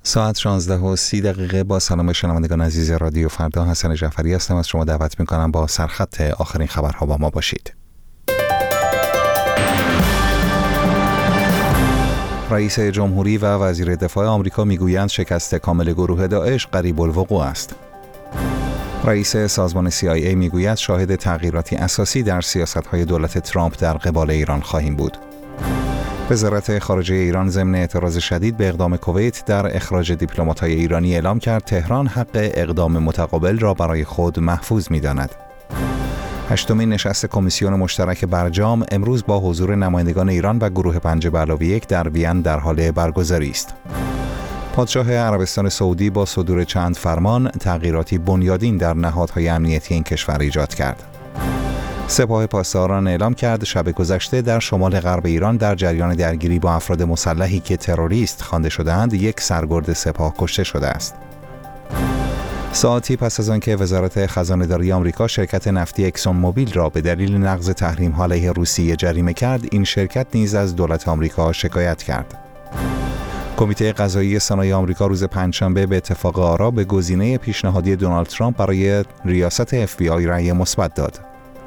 ساعت 16:30 با سلام شنوندگان عزیز رادیو فردا، حسن جعفری هستم. از شما دعوت می‌کنم با سرخط آخرین خبرها با ما باشید. رئیس جمهوری و وزیر دفاع آمریکا میگویند شکست کامل گروه داعش قریب الوقوع است. رئیس سازمان CIA میگوید شاهد تغییراتی اساسی در سیاست‌های دولت ترامپ در قبال ایران خواهیم بود. وزارت خارجه ایران ضمن اعتراض شدید به اقدام کویت در اخراج دیپلمات‌های ایرانی اعلام کرد تهران حق اقدام متقابل را برای خود محفوظ می‌داند. هشتمین نشست کمیسیون مشترک برجام امروز با حضور نمایندگان ایران و گروه 5+1 در وین در حال برگزاری است. پادشاه عربستان سعودی با صدور چند فرمان تغییراتی بنیادین در نهادهای امنیتی این کشور ایجاد کرد. سپاه پاسداران اعلام کرد شب گذشته در شمال غرب ایران در جریان درگیری با افراد مسلحی که تروریست خوانده شده‌اند یک سرگرد سپاه کشته شده است. ساعتی پس از آنکه وزارت خزانه‌داری آمریکا شرکت نفتی اکسون موبیل را به دلیل نقض تحریم‌ها علیه روسیه جریمه کرد، این شرکت نیز از دولت آمریکا شکایت کرد. کمیته قضایی سنای آمریکا روز پنجشنبه به اتفاق آرا به گزینه پیشنهادی دونالد ترامپ برای ریاست FBI رأی مثبت داد.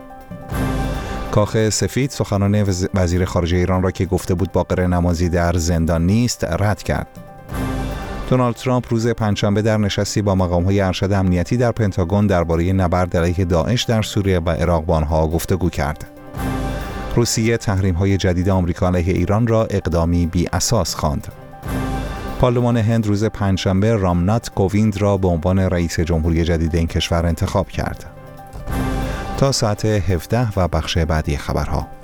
کاخ سفید سخنان وزیر خارجه ایران را که گفته بود باقر نمازی در زندان نیست رد کرد. دونالد ترامپ روز پنجشنبه در نشستی با مقام‌های ارشد امنیتی در پنتاگون درباره نبرد علیه داعش در سوریه و عراق با آنها گفتگو کرد. روسیه تحریم‌های جدید آمریکا علیه ایران را اقدامی بی اساس خواند. پارلمان هند روز پنجشنبه رامنات کوویند را به عنوان رئیس جمهوری جدید این کشور انتخاب کرد. تا ساعت 17 و بخش بعدی خبرها.